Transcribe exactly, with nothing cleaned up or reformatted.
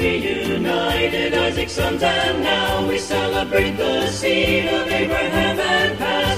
reunited, Isaac's sons, and now we celebrate the seed of Abraham and past.